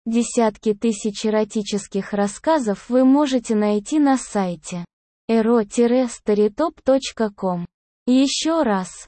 Десятки тысяч эротических рассказов вы можете найти на сайте ero-storytop.com. Еще раз,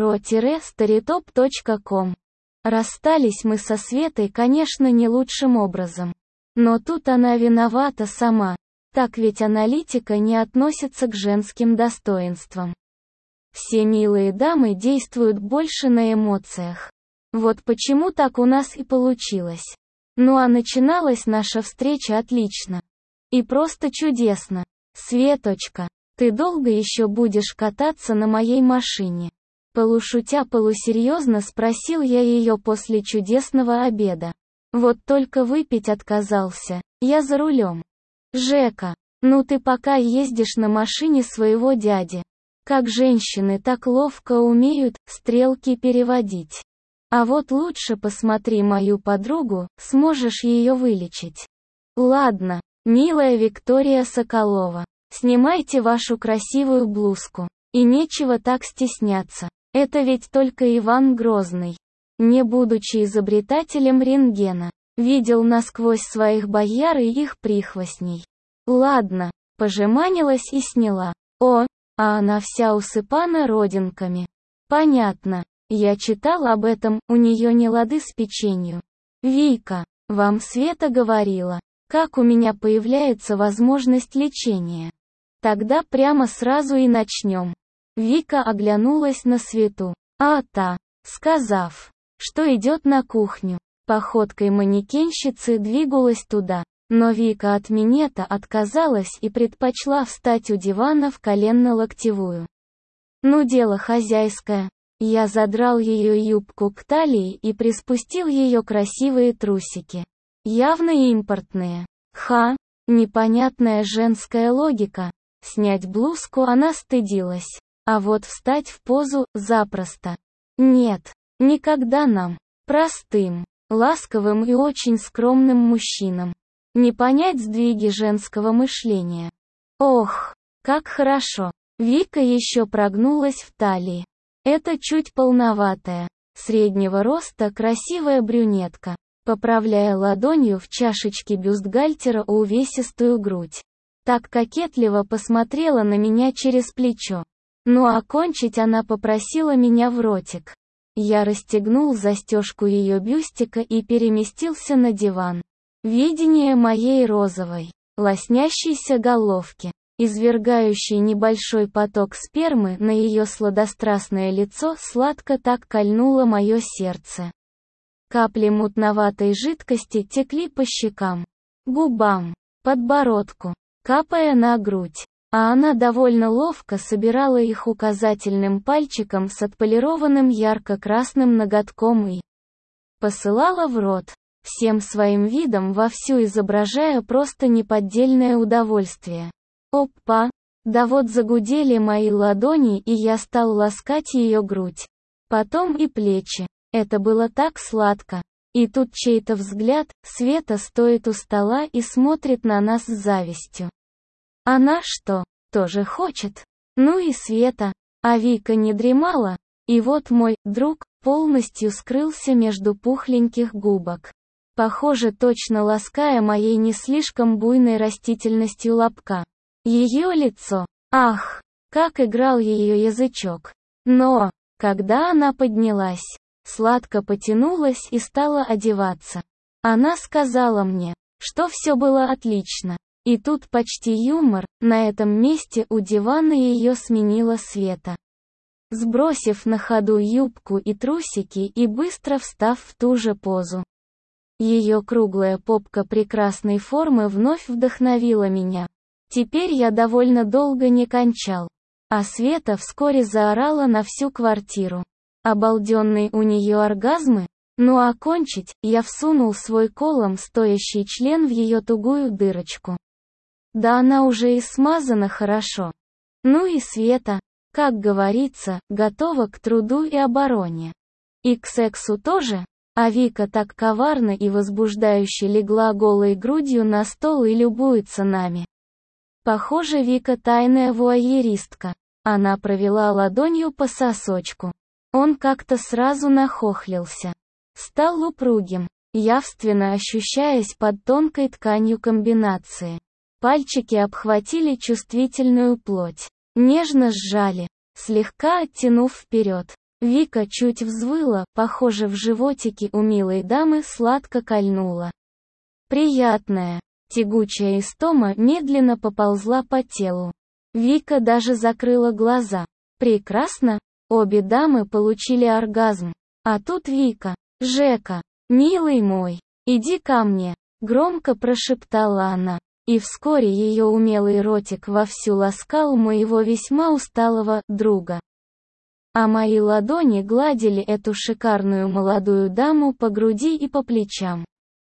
ero-storytop.com. Расстались мы со Светой, конечно, не лучшим образом. Но тут она виновата сама, так ведь аналитика не относится к женским достоинствам. Все милые дамы действуют больше на эмоциях. Вот почему так у нас и получилось. Ну а начиналась наша встреча отлично. И просто чудесно. Светочка, ты долго еще будешь кататься на моей машине? Полушутя полусерьезно спросил я ее после чудесного обеда. Вот только выпить отказался, я за рулем. Жека, ну ты пока ездишь на машине своего дяди. Как женщины так ловко умеют стрелки переводить. А вот лучше посмотри мою подругу, сможешь ее вылечить. Ладно, милая Виктория Соколова, снимайте вашу красивую блузку. И нечего так стесняться. Это ведь только Иван Грозный, не будучи изобретателем рентгена, видел насквозь своих бояр и их прихвостней. Ладно, пожеманилась и сняла. О, а она вся усыпана родинками. Понятно, я читал об этом, у нее не лады с печенью. Вика, вам Света говорила, как у меня появляется возможность лечения. Тогда прямо сразу и начнем. Вика оглянулась на Свету, а та, сказав, что идет на кухню, походкой манекенщицы двигалась туда, но Вика от минета отказалась и предпочла встать у дивана в коленно-локтевую. Ну дело хозяйское. Я задрал ее юбку к талии и приспустил ее красивые трусики. Явно импортные. Непонятная женская логика. Снять блузку она стыдилась. А вот встать в позу запросто. Нет, никогда нам, простым, ласковым и очень скромным мужчинам, не понять сдвиги женского мышления. Ох, как хорошо. Вика еще прогнулась в талии. Это чуть полноватая, среднего роста красивая брюнетка, поправляя ладонью в чашечке бюстгальтера увесистую грудь. Так кокетливо посмотрела на меня через плечо. Ну а кончить она попросила меня в ротик. Я расстегнул застежку ее бюстика и переместился на диван. Видение моей розовой, лоснящейся головки, извергающей небольшой поток спермы на ее сладострастное лицо, сладко так кольнуло мое сердце. Капли мутноватой жидкости текли по щекам, губам, подбородку, капая на грудь. А она довольно ловко собирала их указательным пальчиком с отполированным ярко-красным ноготком и посылала в рот, всем своим видом вовсю изображая просто неподдельное удовольствие. Опа! Да вот загудели мои ладони, и я стал ласкать ее грудь. Потом и плечи. Это было так сладко. И тут чей-то взгляд, Света стоит у стола и смотрит на нас с завистью. Она что, тоже хочет? Ну и Света. А Вика не дремала, и вот мой друг полностью скрылся между пухленьких губок. Похоже, точно лаская моей не слишком буйной растительностью лобка. Ее лицо. Ах, как играл ее язычок. Но, когда она поднялась, сладко потянулась и стала одеваться. Она сказала мне, что все было отлично. И тут почти юмор, на этом месте у дивана ее сменила Света. Сбросив на ходу юбку и трусики и быстро встав в ту же позу. Ее круглая попка прекрасной формы вновь вдохновила меня. Теперь я довольно долго не кончал. А Света вскоре заорала на всю квартиру. Обалденные у нее оргазмы? Ну а кончить, я всунул свой колом стоящий член в ее тугую дырочку. Да она уже и смазана хорошо. Ну и Света, как говорится, готова к труду и обороне. И к сексу тоже? А Вика так коварно и возбуждающе легла голой грудью на стол и любуется нами. Похоже, Вика тайная вуайеристка. Она провела ладонью по сосочку. Он как-то сразу нахохлился. Стал упругим. явственно ощущаясь под тонкой тканью комбинации. Пальчики обхватили чувствительную плоть, нежно сжали, слегка оттянув вперед. Вика чуть взвыла, похоже, в животике у милой дамы сладко кольнула. Приятная, тягучая истома медленно поползла по телу. Вика даже закрыла глаза. Прекрасно, обе дамы получили оргазм. А тут Вика. «Жека, милый мой, иди ко мне», — громко прошептала она. И вскоре ее умелый ротик вовсю ласкал моего весьма усталого друга. А мои ладони гладили эту шикарную молодую даму по груди и по плечам.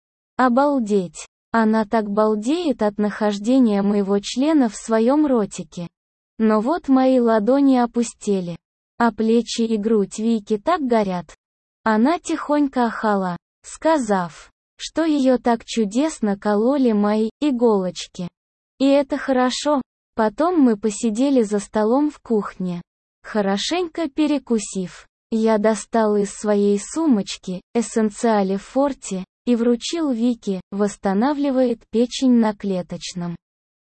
Обалдеть! Она так балдеет от нахождения моего члена в своем ротике. Но вот мои ладони опустели, а плечи и грудь Вики так горят. Она тихонько ахала, сказав, что ее так чудесно кололи мои иголочки. И это хорошо. Потом мы посидели за столом в кухне. Хорошенько перекусив, я достал из своей сумочки Эссенциале Форти и вручил Вике, восстанавливает печень на клеточном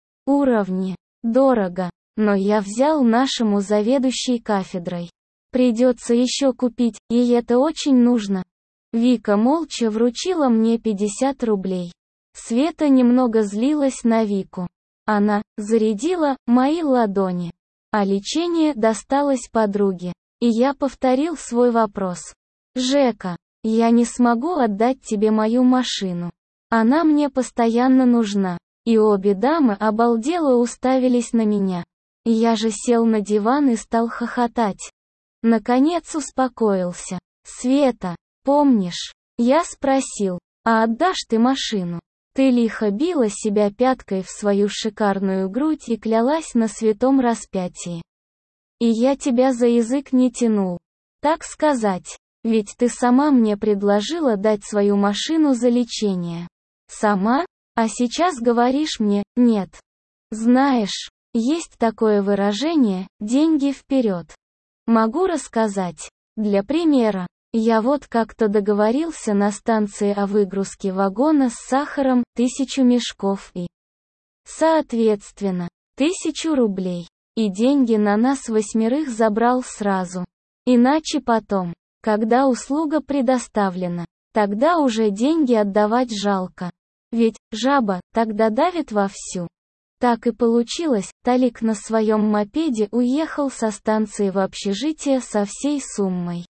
уровне. Дорого, но я взял нашему заведующей кафедрой. Придется еще купить, и это очень нужно. Вика молча вручила мне 50 рублей. Света немного злилась на Вику. Она зарядила мои ладони. А лечение досталось подруге. И я повторил свой вопрос. «Жека, я не смогу отдать тебе мою машину. Она мне постоянно нужна». И обе дамы обалдело уставились на меня. Я же сел на диван и стал хохотать. Наконец успокоился. «Света, помнишь?» Я спросил, «А отдашь ты машину?» Ты лихо била себя пяткой в свою шикарную грудь и клялась на святом распятии. И я тебя за язык не тянул. Так сказать, ведь ты сама мне предложила дать свою машину за лечение. Сама? А сейчас говоришь мне, нет. Знаешь, есть такое выражение «деньги вперед». Могу рассказать. Для примера. Я вот как-то договорился на станции о выгрузке вагона с сахаром, 1000 мешков и, соответственно, 1000 рублей. И деньги на нас 8 забрал сразу. Иначе потом, когда услуга предоставлена, тогда уже деньги отдавать жалко. Ведь жаба тогда давит вовсю. Так и получилось, Талик на своем мопеде уехал со станции в общежитие со всей суммой.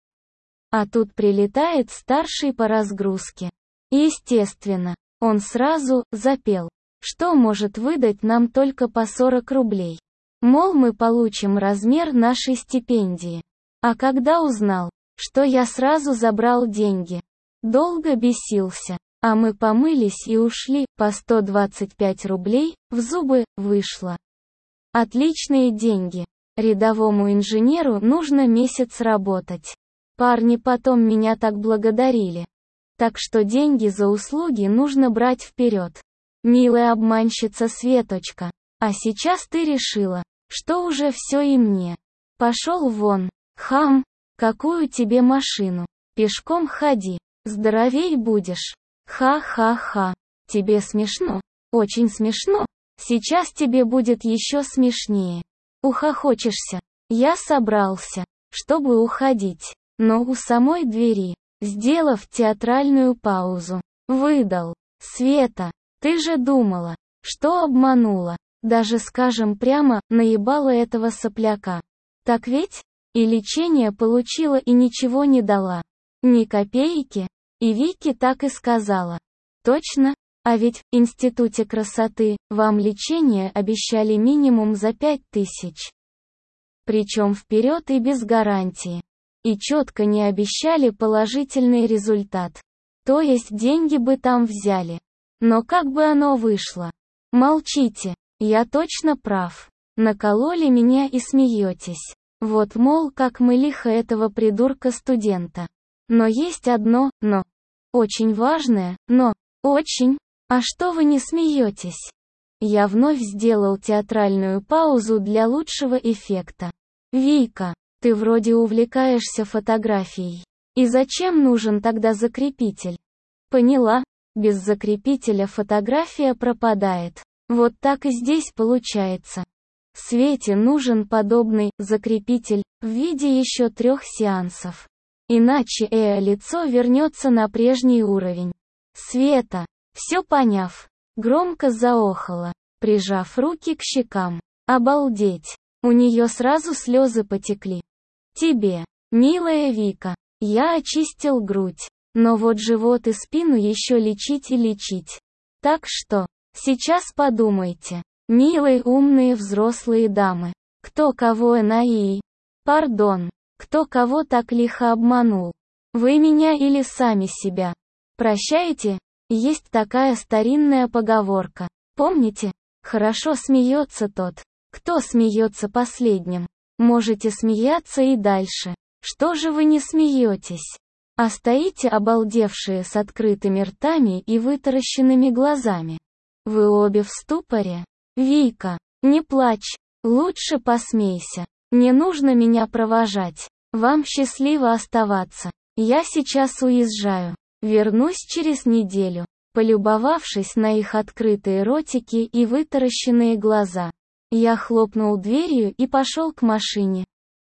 А тут прилетает старший по разгрузке. Естественно, он сразу запел, что может выдать нам только по 40 рублей. Мол, мы получим размер нашей стипендии. А когда узнал, что я сразу забрал деньги, долго бесился. А мы помылись и ушли, по 125 рублей, в зубы, вышло. Отличные деньги. Рядовому инженеру нужно месяц работать. Парни потом меня так благодарили. Так что деньги за услуги нужно брать вперед. Милая обманщица Светочка. А сейчас ты решила, что уже все и мне. Пошел вон, хам, какую тебе машину. Пешком ходи, здоровей будешь. Ха-ха-ха. Тебе смешно? Очень смешно. Сейчас тебе будет еще смешнее. Ухохочешься. Я собрался, чтобы уходить. Но у самой двери, сделав театральную паузу, выдал. Света, ты же думала, что обманула. Даже, скажем прямо, наебала этого сопляка. Так ведь? И лечение получила и ничего не дала. Ни копейки. И Вики так и сказала. Точно? А ведь в институте красоты вам лечение обещали минимум за 5000. Причем вперед и без гарантии. И четко не обещали положительный результат. То есть деньги бы там взяли. Но как бы оно вышло? Молчите, я точно прав. Накололи меня и смеетесь. Вот мол, как мы лихо этого придурка-студента. Но есть одно «но». Очень важное «но». Очень. А что вы не смеетесь? Я вновь сделал театральную паузу для лучшего эффекта. Вика, ты вроде увлекаешься фотографией. И зачем нужен тогда закрепитель? Поняла, без закрепителя фотография пропадает. Вот так и здесь получается. Свете нужен подобный закрепитель в виде еще 3 сеансов. Иначе лицо вернется на прежний уровень. Света, все поняв, громко заохала, прижав руки к щекам. Обалдеть. У нее сразу слезы потекли. Тебе, милая Вика, я очистил грудь. Но вот живот и спину еще лечить и лечить. Так что, сейчас подумайте, милые умные взрослые дамы, кто кого пардон, кто кого так лихо обманул. Вы меня или сами себя? Прощаете? Есть такая старинная поговорка. Помните? Хорошо смеется тот, кто смеется последним. Можете смеяться и дальше. Что же вы не смеетесь? А стоите обалдевшие с открытыми ртами и вытаращенными глазами. Вы обе в ступоре? Вика, не плачь, лучше посмейся. Не нужно меня провожать. Вам счастливо оставаться. Я сейчас уезжаю. Вернусь через неделю. Полюбовавшись на их открытые ротики и вытаращенные глаза, я хлопнул дверью и пошел к машине.